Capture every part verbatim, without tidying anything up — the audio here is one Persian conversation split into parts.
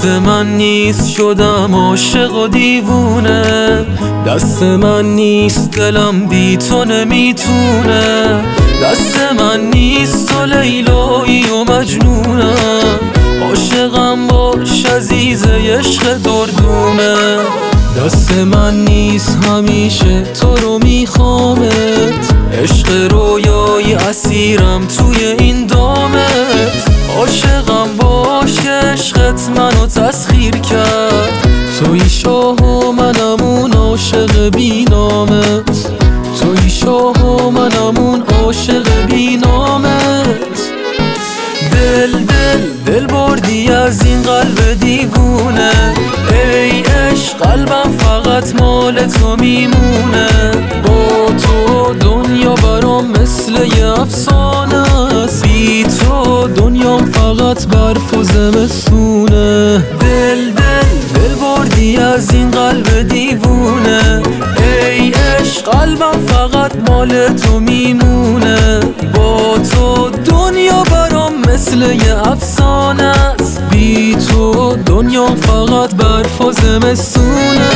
دست من نیست شدم عاشق و دیوونه، دست من نیست دلم بی تو نمیتونه، دست من نیست تو لیلایی و مجنونم، عاشقم باش عزیزه عشق دردونه. دست من نیست همیشه تو رو میخوامت، عشق رویایی اسیرم توی این دامت، عاشقم باش که عشقت منو تسخیر کرد، توی شاه و منم اون عاشق بی نامت، توی شاه و منم اون عاشق بی نامت. دل دل دل بردی از این قلب دیوونه، ای عشق قلبم فقط مال تو میمونه، با تو دنیا برام مثل یه افسانه است، بی تو دنیام فقط برف و زمستونه. دل دل دل بردی از این قلب دیوونه، ای عشق قلبم فقط مال تو میمونه، با تو دنیا برام مثل یه افسانه است، بی تو دنیام فقط برف و زمستونه.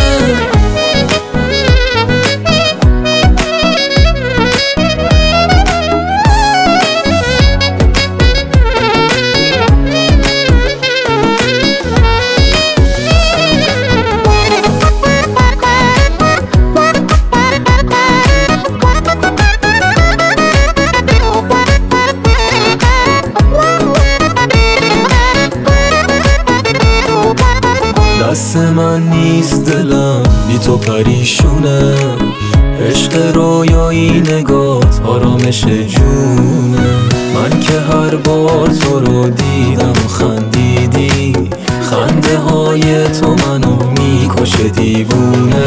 دست من نیست دلم بی تو پریشونه، عشق رویایی نگات آرامش جونه، من که هر بار تو رو دیدم و خندیدی، خنده های تو منو میکشه دیوونه،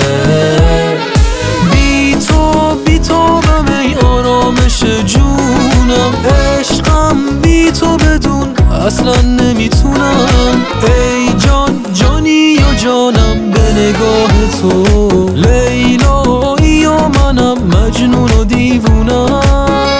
بی تو بی تو بم ای آرامش جونم، عشقم بی تو بدون اصلا نمیتونم، ای جان جانی و جانم به نگاه تو، لیلایی و منم مجنون و دیوونم.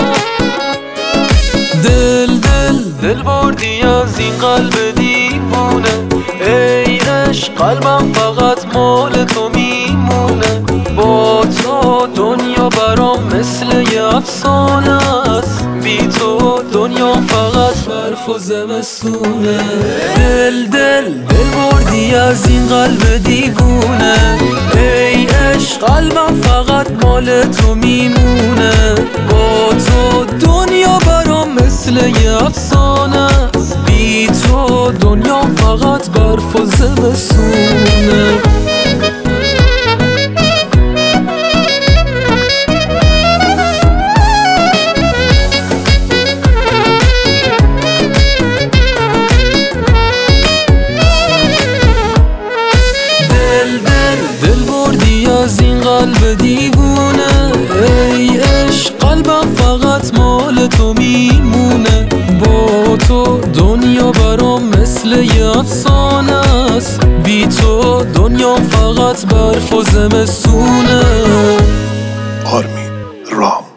دل دل دل بردی از این قلب دیوونه، ای عشق قلبم فقط مال تو میمونه، با تو دنیا برام مثل یه افسانه است، بی تو دنیا فقط برف و زمستونه. دل دل دل بردی از این قلب دیوونه، ای عشق قلبم فقط مال تو میمونه، با تو دنیا برام مثل یه افسانه است، بی تو دنیا فقط برف و زمستونه. از این قلب دیوونه، ای عشق قلبم فقط مال تو میمونه، با تو دنیا برام مثل یه افسانه است، بی تو دنیا فقط برف و زمستونه. آرمین رام